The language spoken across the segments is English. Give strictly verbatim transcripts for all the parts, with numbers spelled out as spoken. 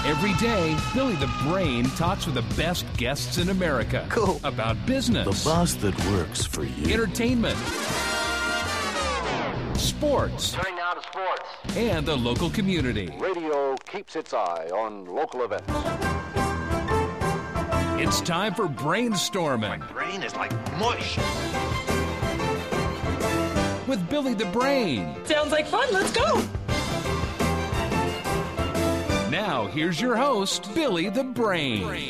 Every day, Billy the Brain talks with the best guests in America. Cool. About business. The boss that works for you. Entertainment. Sports. Turning now to sports. And the local community. Radio keeps its eye on local events. It's time for Brainstorming. My brain is like mush. With Billy the Brain. Sounds like fun. Let's go. Now, here's your host, Billy the Brain.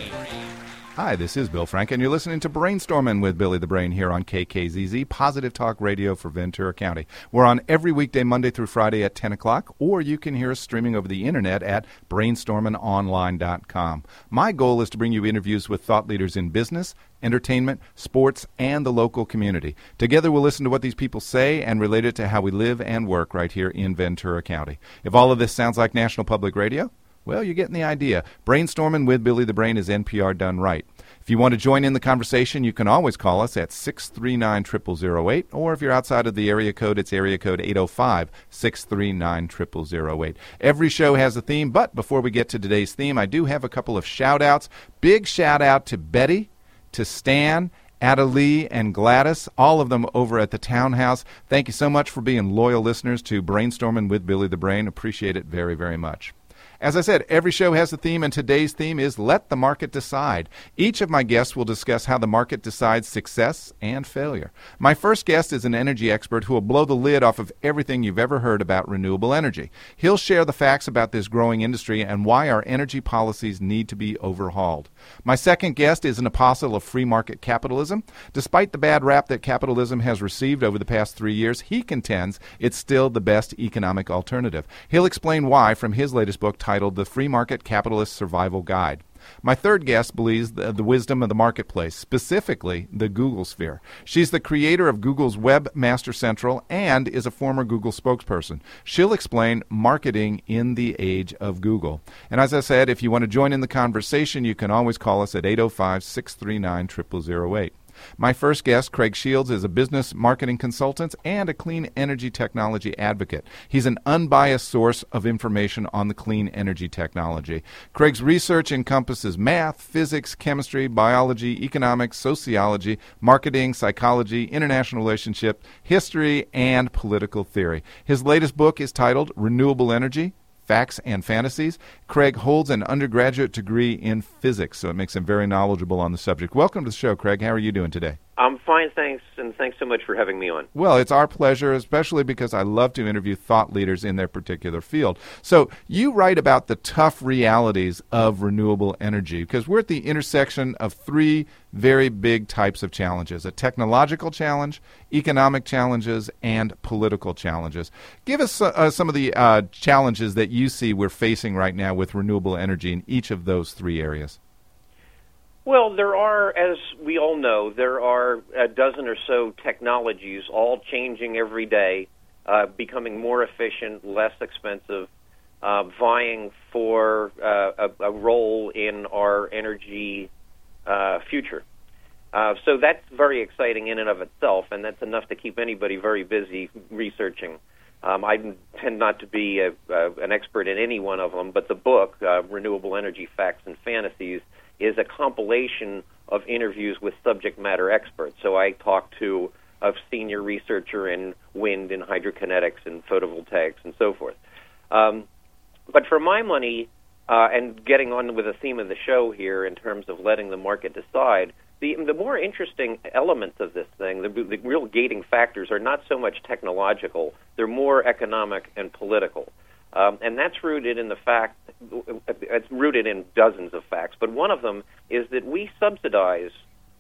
Hi, this is Bill Frank, and you're listening to Brainstorming with Billy the Brain here on K K Z Z, Positive Talk Radio for Ventura County. We're on every weekday, Monday through Friday at ten o'clock, or you can hear us streaming over the internet at brainstorming online dot com. My goal is to bring you interviews with thought leaders in business, entertainment, sports, and the local community. Together, we'll listen to what these people say and relate it to how we live and work right here in Ventura County. If all of this sounds like National Public Radio, well, you're getting the idea. Brainstorming with Billy the Brain is N P R done right. If you want to join in the conversation, you can always call us at six three nine, zero zero zero eight, or if you're outside of the area code, it's area code eight oh five, six three nine, zero zero zero eight. Every show has a theme, but before we get to today's theme, I do have a couple of shout-outs. Big shout-out to Betty, to Stan, Adelie, and Gladys, all of them over at the Townhouse. Thank you so much for being loyal listeners to Brainstorming with Billy the Brain. Appreciate it very, very much. As I said, every show has a theme, and today's theme is Let the Market Decide. Each of my guests will discuss how the market decides success and failure. My first guest is an energy expert who will blow the lid off of everything you've ever heard about renewable energy. He'll share the facts about this growing industry and why our energy policies need to be overhauled. My second guest is an apostle of free market capitalism. Despite the bad rap that capitalism has received over the past three years, he contends it's still the best economic alternative. He'll explain why from his latest book, titled The Free Market Capitalist Survival Guide. My third guest believes the, the wisdom of the marketplace, specifically the Google sphere. She's the creator of Google's Webmaster Central and is a former Google spokesperson. She'll explain marketing in the age of Google. And as I said, if you want to join in the conversation, you can always call us at eight oh five, six three nine, zero zero zero eight. My first guest, Craig Shields, is a business marketing consultant and a clean energy technology advocate. He's an unbiased source of information on the clean energy technology. Craig's research encompasses math, physics, chemistry, biology, economics, sociology, marketing, psychology, international relationships, history, and political theory. His latest book is titled Renewable Energy, Facts and Fantasies. Craig holds an undergraduate degree in physics, so it makes him very knowledgeable on the subject. Welcome to the show, Craig. How are you doing today? I'm fine, thanks, and thanks so much for having me on. Well, it's our pleasure, especially because I love to interview thought leaders in their particular field. So you write about the tough realities of renewable energy, because we're at the intersection of three very big types of challenges: a technological challenge, economic challenges, and political challenges. Give us uh, some of the uh, challenges that you see we're facing right now with renewable energy in each of those three areas. Well, there are, as we all know, there are a dozen or so technologies all changing every day, uh, becoming more efficient, less expensive, uh, vying for uh, a, a role in our energy uh, future. Uh, so that's very exciting in and of itself, and that's enough to keep anybody very busy researching. Um, I tend not to be a, uh, an expert in any one of them, but the book, uh, Renewable Energy Facts and Fantasies, is a compilation of interviews with subject matter experts. So I talked to a senior researcher in wind and hydrokinetics and photovoltaics and so forth. Um, but for my money, uh, and getting on with the theme of the show here in terms of letting the market decide, the, the more interesting elements of this thing, the, the real gating factors, are not so much technological, they're more economic and political. Um, and that's rooted in the fact, it's rooted in dozens of facts, but one of them is that we subsidize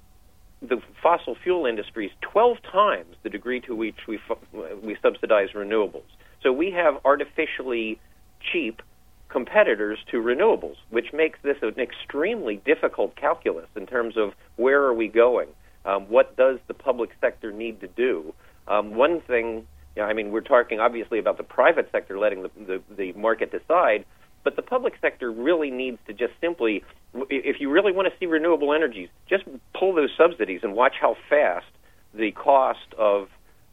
the fossil fuel industries twelve times the degree to which we, we subsidize renewables. So we have artificially cheap competitors to renewables, which makes this an extremely difficult calculus in terms of where are we going, um, what does the public sector need to do. Um, one thing... Yeah, I mean, we're talking obviously about the private sector letting the, the, the market decide, but the public sector really needs to just simply, if you really want to see renewable energies, just pull those subsidies and watch how fast the cost of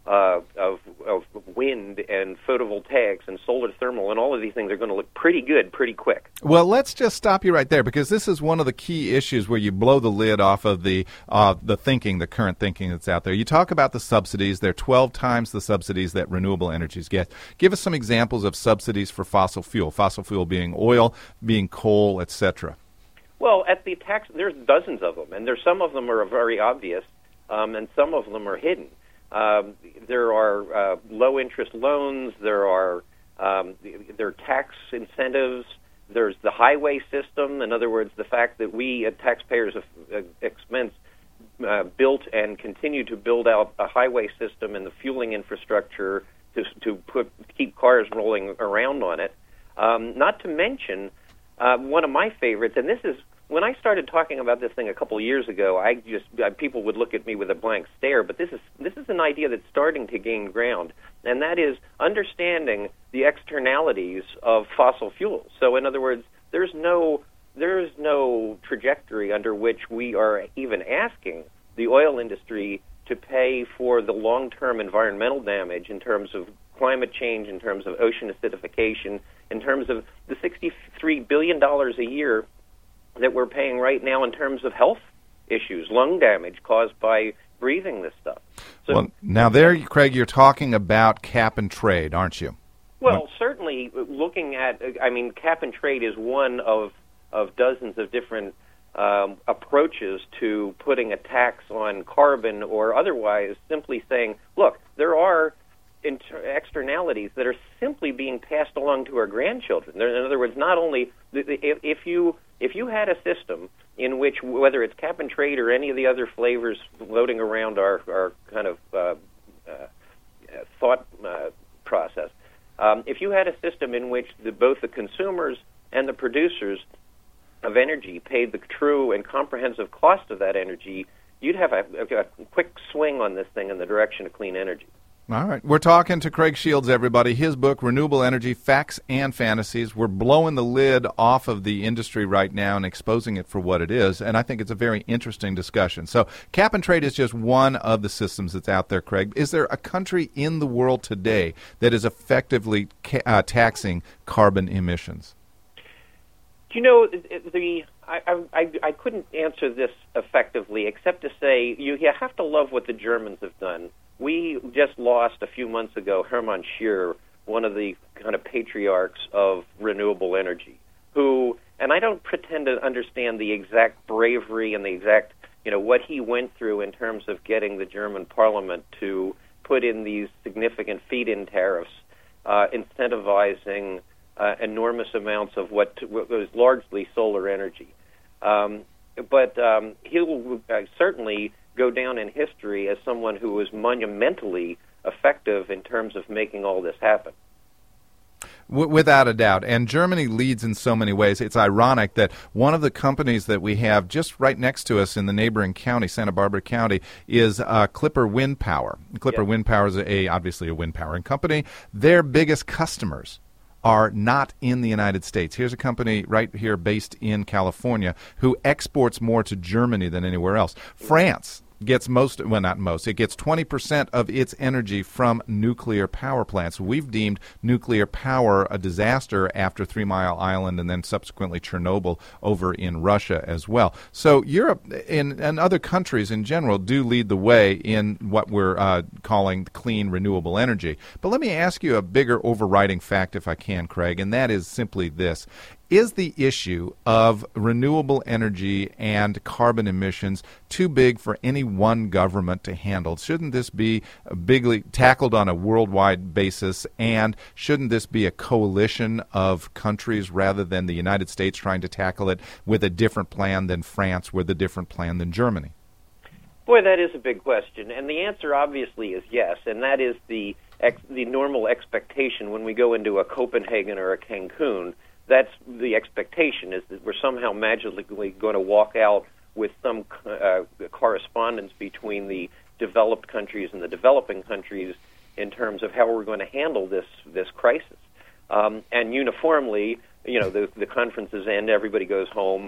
uh, of, of wind and photovoltaics and solar thermal, and all of these things are going to look pretty good pretty quick. Well, let's just stop you right there, because this is one of the key issues where you blow the lid off of the uh, the thinking, the current thinking that's out there. You talk about the subsidies. They're twelve times the subsidies that renewable energies get. Give us some examples of subsidies for fossil fuel, fossil fuel being oil, being coal, et cetera. Well, at the tax, there's dozens of them, and there's some of them are very obvious, um, and some of them are hidden. Um, there are uh, low-interest loans. There are um, there are tax incentives. There's the highway system. In other words, the fact that we, at taxpayers' uh, expense, uh, built and continue to build out a highway system and the fueling infrastructure to, to put keep cars rolling around on it. Um, not to mention uh, one of my favorites, and this is. When I started talking about this thing a couple of years ago, I just uh, people would look at me with a blank stare. But this is this is an idea that's starting to gain ground, and that is understanding the externalities of fossil fuels. So, in other words, there's no there's no trajectory under which we are even asking the oil industry to pay for the long-term environmental damage in terms of climate change, in terms of ocean acidification, in terms of the sixty-three billion dollars a year that we're paying right now in terms of health issues, lung damage caused by breathing this stuff. So, well, now there, Craig, you're talking about cap and trade, aren't you? Well, what? certainly looking at, I mean, cap and trade is one of, of dozens of different um, approaches to putting a tax on carbon or otherwise simply saying, look, there are inter- externalities that are simply being passed along to our grandchildren. In other words, not only if, if you if you had a system in which, whether it's cap and trade or any of the other flavors floating around our, our kind of uh, uh, thought uh, process, um, if you had a system in which the, both the consumers and the producers of energy paid the true and comprehensive cost of that energy, you'd have a, a, a quick swing on this thing in the direction of clean energy. All right. We're talking to Craig Shields, everybody. His book, Renewable Energy, Facts and Fantasies. We're blowing the lid off of the industry right now and exposing it for what it is, and I think it's a very interesting discussion. So cap and trade is just one of the systems that's out there, Craig. Is there a country in the world today that is effectively ca- uh, taxing carbon emissions? You know, the I, I I couldn't answer this effectively except to say you, you have to love what the Germans have done. We just lost a few months ago Hermann Scheer, one of the kind of patriarchs of renewable energy, who, and I don't pretend to understand the exact bravery and the exact, you know, what he went through in terms of getting the German parliament to put in these significant feed-in tariffs, uh, incentivizing uh, enormous amounts of what, to, what was largely solar energy. Um, but um, he'll uh, certainly go down in history as someone who was monumentally effective in terms of making all this happen. Without a doubt. And Germany leads in so many ways. It's ironic that one of the companies that we have just right next to us in the neighboring county, Santa Barbara County, is uh, Clipper Wind Power. Clipper Yes. Wind Power is a, obviously a wind powering company. Their biggest customers are not in the United States. Here's a company right here based in California who exports more to Germany than anywhere else. France gets most, well, not most, it gets twenty percent of its energy from nuclear power plants. We've deemed nuclear power a disaster after Three Mile Island and then subsequently Chernobyl over in Russia as well. So Europe and, and other countries in general do lead the way in what we're uh, calling clean renewable energy. But let me ask you a bigger overriding fact, if I can, Craig, and that is simply this. Is the issue of renewable energy and carbon emissions too big for any one government to handle? Shouldn't this be bigly tackled on a worldwide basis, and shouldn't this be a coalition of countries rather than the United States trying to tackle it with a different plan than France, with a different plan than Germany? Boy, that is a big question, and the answer obviously is yes, and that is the ex- the normal expectation when we go into a Copenhagen or a Cancun. That's the expectation, is that we're somehow magically going to walk out with some uh, correspondence between the developed countries and the developing countries in terms of how we're going to handle this this crisis. Um, and uniformly, you know, the, the conferences end, everybody goes home,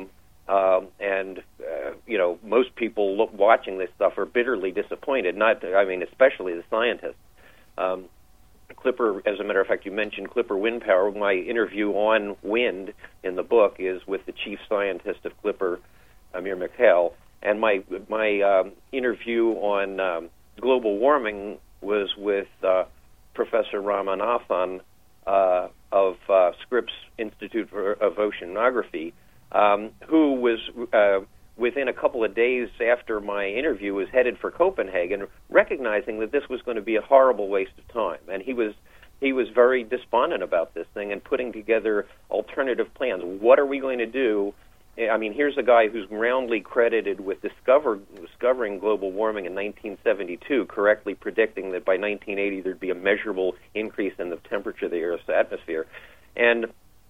Um, and, uh, you know, most people look, watching this stuff are bitterly disappointed, not, I mean, especially the scientists. Um, Clipper, as a matter of fact, you mentioned Clipper Wind Power. My interview on wind in the book is with the chief scientist of Clipper, Amir Mikhail, and my my um, interview on um, global warming was with uh, Professor Ramanathan uh, of uh, Scripps Institute for, of Oceanography, um, who was uh, within a couple of days after my interview was headed for Copenhagen, recognizing that this was going to be a horrible waste of time, and he was he was very despondent about this thing and putting together alternative plans. What are we going to do? I mean, here's a guy who's roundly credited with discover, discovering global warming in nineteen seventy-two, correctly predicting that by nineteen eighty there'd be a measurable increase in the temperature of the Earth's atmosphere. And,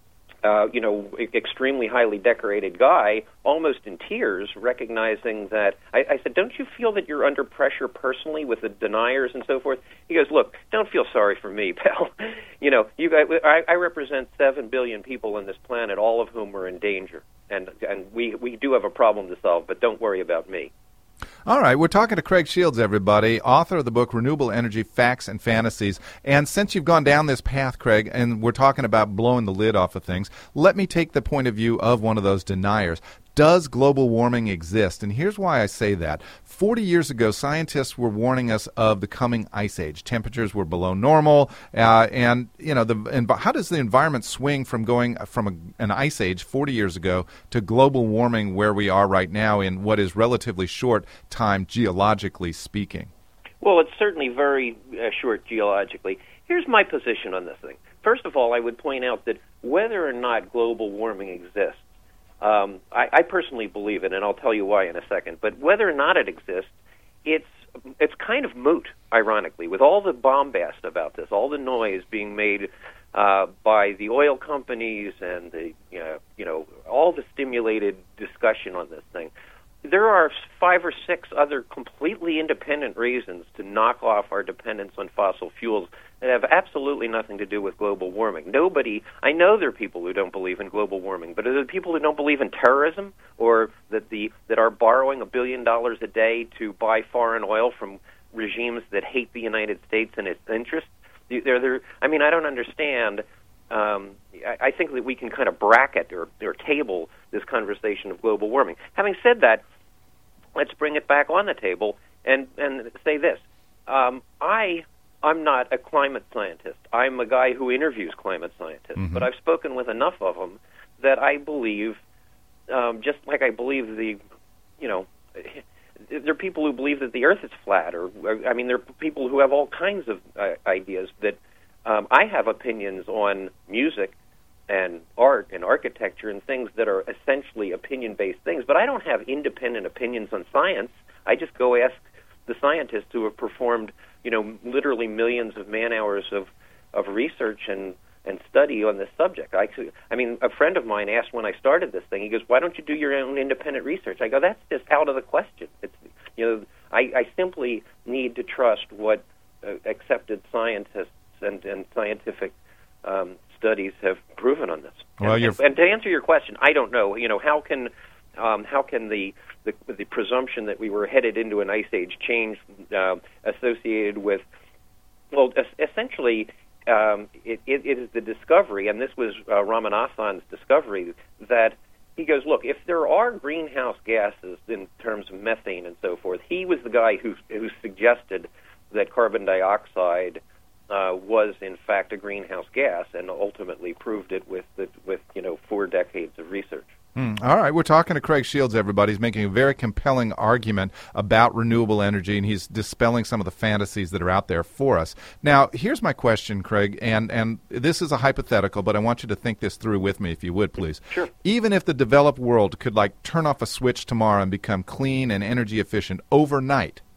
uh, you know, extremely highly decorated guy, almost in tears, recognizing that, I, I said, don't you feel that you're under pressure personally with the deniers and so forth? He goes, look, don't feel sorry for me, pal. You know, you guys, I, I represent seven billion people on this planet, all of whom are in danger. And and we, we do have a problem to solve, but don't worry about me. All right, we're talking to Craig Shields, everybody, author of the book Renewable Energy, Facts and Fantasies. And since you've gone down this path, Craig, and we're talking about blowing the lid off of things, let me take the point of view of one of those deniers. Does global warming exist? And here's why I say that. Forty years ago, scientists were warning us of the coming ice age. Temperatures were below normal, uh, and you know, the and how does the environment swing from going from a, an ice age forty years ago to global warming where we are right now in what is relatively short time geologically speaking? Well, it's certainly very uh, short geologically. Here's my position on this thing. First of all, I would point out that whether or not global warming exists, Um, I, I personally believe it, and I'll tell you why in a second. But whether or not it exists, it's it's kind of moot, ironically, with all the bombast about this, all the noise being made uh, by the oil companies and the you know, you know all the stimulated discussion on this thing. There are five or six other completely independent reasons to knock off our dependence on fossil fuels that have absolutely nothing to do with global warming. Nobody, I know there are people who don't believe in global warming, but are there people who don't believe in terrorism or that the that are borrowing a billion dollars a day to buy foreign oil from regimes that hate the United States and its interests? They're, they're, I mean, I don't understand. Um, I, I think that we can kind of bracket or, or table this conversation of global warming. Having said that, let's bring it back on the table and, and say this. Um, I, I'm not a climate scientist. I'm a guy who interviews climate scientists, mm-hmm. but I've spoken with enough of them that I believe, um, just like I believe the, you know, there are people who believe that the Earth is flat, or, or I mean, there are people who have all kinds of uh, ideas that um, I have opinions on music and art and architecture and things that are essentially opinion-based things, but I don't have independent opinions on science. I just go ask the scientists who have performed, you know, literally millions of man-hours of, of research and, and study on this subject. I, I mean, a friend of mine asked when I started this thing, he goes, why don't you do your own independent research? I go, that's just out of the question. It's, you know, I, I simply need to trust what uh, accepted scientists and, and scientific um, studies have proven on this. Well, and, you're... and to answer your question, I don't know. You know, how can um, how can the, the the presumption that we were headed into an ice age change uh, associated with? Well, es- essentially, um, it, it, it is the discovery, and this was uh, Ramanathan's discovery, that he goes, look, if there are greenhouse gases in terms of methane and so forth, he was the guy who who suggested that carbon dioxide Uh, was in fact a greenhouse gas, and ultimately proved it with the, with you know four decades of research. Hmm. All right, we're talking to Craig Shields, everybody. He's making a very compelling argument about renewable energy, and he's dispelling some of the fantasies that are out there for us. Now, here's my question, Craig, and, and this is a hypothetical, but I want you to think this through with me, if you would, please. Sure. Even if the developed world could, like, turn off a switch tomorrow and become clean and energy efficient overnight,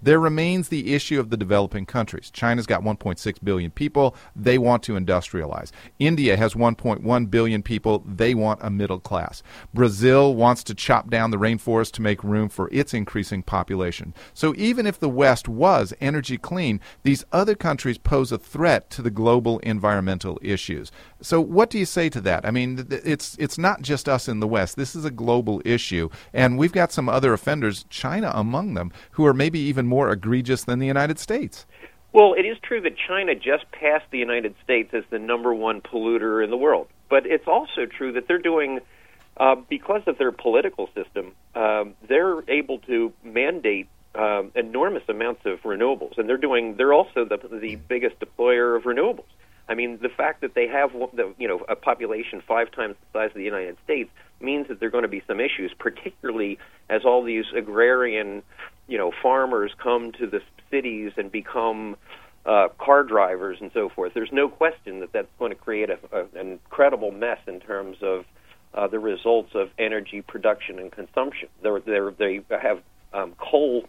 there remains the issue of the developing countries. China's got one point six billion people. They want to industrialize. India has one point one billion people. They want a middle class. Brazil wants to chop down the rainforest to make room for its increasing population. So even if the West was energy clean, these other countries pose a threat to the global environmental issues. So what do you say to that? I mean, it's it's not just us in the West. This is a global issue, and we've got some other offenders, China among them, who are maybe even more egregious than the United States. Well, it is true that China just passed the United States as the number one polluter in the world. But it's also true that they're doing, uh, because of their political system, um, they're able to mandate um, enormous amounts of renewables. And they're doing, they're also the, the biggest deployer of renewables. I mean, the fact that they have, the, you know, a population five times the size of the United States means that there are going to be some issues, particularly as all these agrarian, you know, farmers come to the cities and become uh, car drivers and so forth. There's no question that that's going to create a, a, an incredible mess in terms of uh, the results of energy production and consumption. They're, they're, they have um, coal.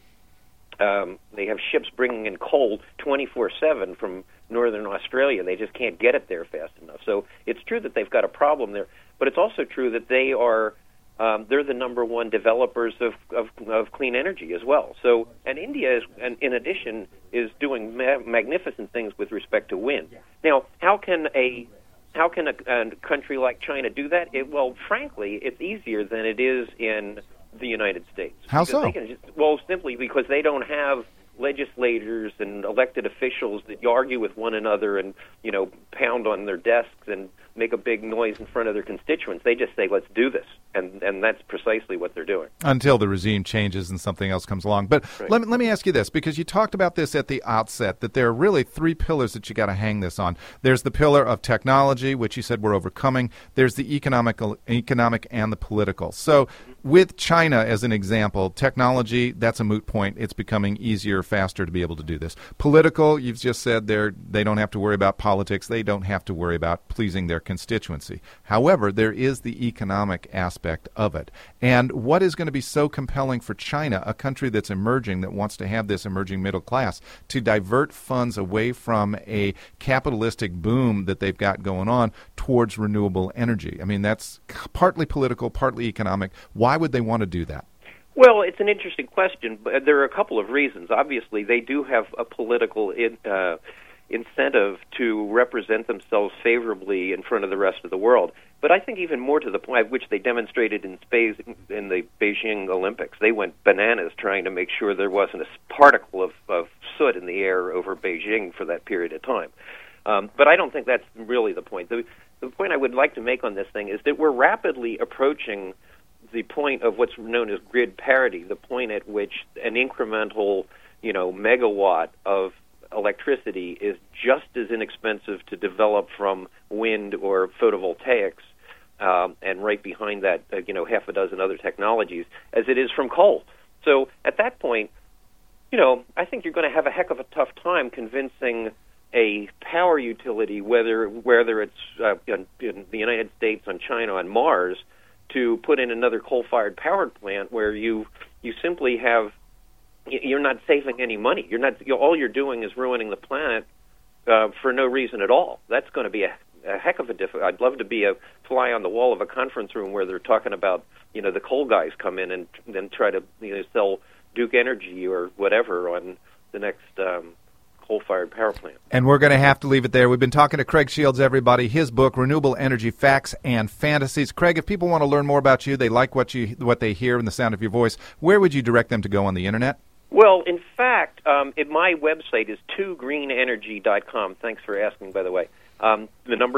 Um, they have ships bringing in coal twenty-four seven from northern Australia. They just can't get it there fast enough. So it's true that they've got a problem there, but it's also true that they are um, they're the number one developers of, of, of clean energy as well. So, and India is, and in addition, is doing ma- magnificent things with respect to wind. Now, how can a how can a, a country like China do that? It, well, frankly, it's easier than it is in the United States. How because so? They can just, well, simply because they don't have legislators and elected officials that argue with one another and, you know, pound on their desks and make a big noise in front of their constituents. They just say, let's do this. And and that's precisely what they're doing. Until the regime changes and something else comes along. But right. let, me, let me ask you this, because you talked about this at the outset, that there are really three pillars that you got to hang this on. There's the pillar of technology, which you said we're overcoming. There's the economic, economic and the political. So with China as an example, technology, that's a moot point. It's becoming easier, faster to be able to do this. Political, you've just said they're, they don't have to worry about politics. They don't have to worry about pleasing their constituency. However, there is the economic aspect of it. And what is going to be so compelling for China, a country that's emerging, that wants to have this emerging middle class, to divert funds away from a capitalistic boom that they've got going on towards renewable energy? I mean, that's partly political, partly economic. Why would they want to do that? Well, it's an interesting question, but there are a couple of reasons. Obviously, they do have a political in, uh, incentive to represent themselves favorably in front of the rest of the world. But I think even more to the point, which they demonstrated in space in the Beijing Olympics, they went bananas trying to make sure there wasn't a particle of, of soot in the air over Beijing for that period of time. Um, but I don't think that's really the point. The, the point I would like to make on this thing is that we're rapidly approaching the point of what's known as grid parity, the point at which an incremental, you know, megawatt of electricity is just as inexpensive to develop from wind or photovoltaics, um, and right behind that, uh, you know, half a dozen other technologies, as it is from coal. So at that point, you know, I think you're going to have a heck of a tough time convincing a power utility, whether whether it's uh, in, in the United States, on China, on Mars, to put in another coal-fired power plant where you you simply have, you're not saving any money. You're not. You know, all you're doing is ruining the planet uh, for no reason at all. That's going to be a, a heck of a difficult. I'd love to be a fly on the wall of a conference room where they're talking about, you know, the coal guys come in and then try to, you know, sell Duke Energy or whatever on the next um, coal-fired power plant. And we're going to have to leave it there. We've been talking to Craig Shields, everybody. His book, Renewable Energy Facts and Fantasies. Craig, if people want to learn more about you, they like what you what they hear and the sound of your voice, where would you direct them to go on the Internet? Well, in fact, um, it, my website is two green energy dot com. Thanks for asking, by the way. Um, the number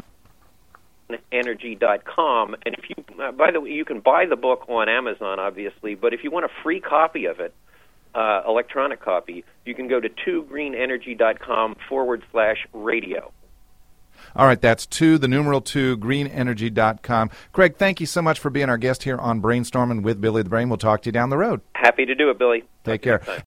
energy dot com. And if you, uh, by the way, you can buy the book on Amazon, obviously, but if you want a free copy of it, uh, electronic copy, you can go to two green energy dot com forward slash radio. All right, that's two, the numeral two, green energy dot com. Craig, thank you so much for being our guest here on Brainstorming with Billy the Brain. We'll talk to you down the road. Happy to do it, Billy. Take care.